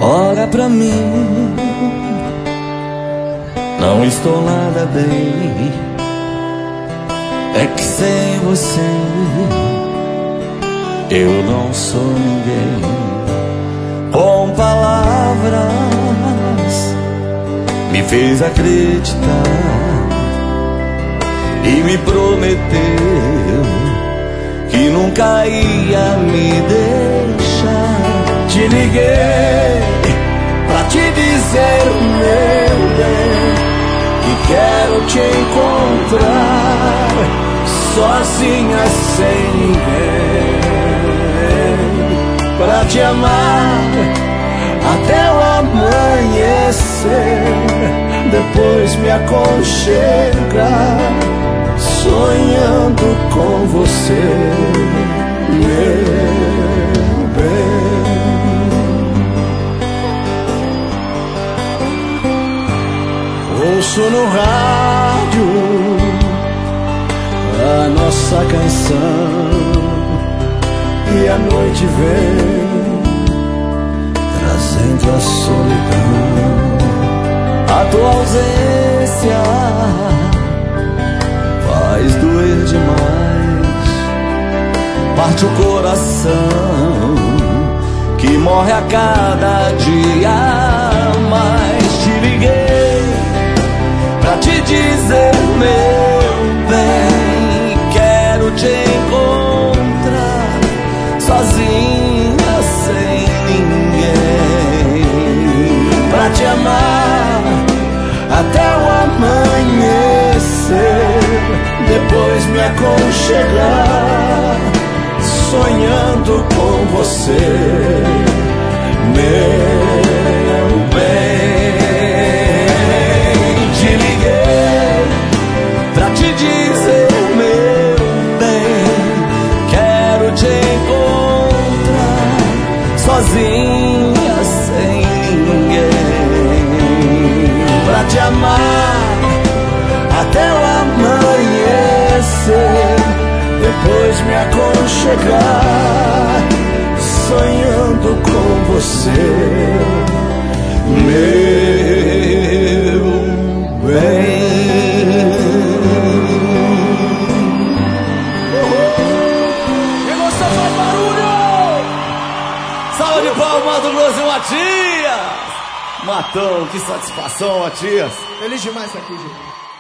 Olha pra mim, não estou nada bem. É que sem você eu não sou ninguém. Com palavras me fez acreditar e me prometeu que nunca ia me deixar. Te liguei pra te dizer, meu bem, que quero te encontrar sozinha, sem ninguém, pra te amar até o amanhecer, depois me aconchegar sonhando com você, meu bem. Ouço no rádio a nossa canção e a noite vem trazendo a solidão. A tua ausência faz doer demais, parte o coração que morre a cada dia mais. Te liguei pra te dizer, meu bem, quero te encontrar sozinha, sem ninguém, pra te amar até o amanhecer, depois me aconchegar sonhando com você, meu bem. Te liguei pra te dizer, meu bem, quero te encontrar sozinha, sem ninguém, pra te amar até o amanhecer, depois me aconchegar sonhando com você, meu bem. Emoção, faz barulho! Salve de palmas, Mato Grosso e Matias! Matão, que satisfação, Matias! Feliz demais estar aqui, gente.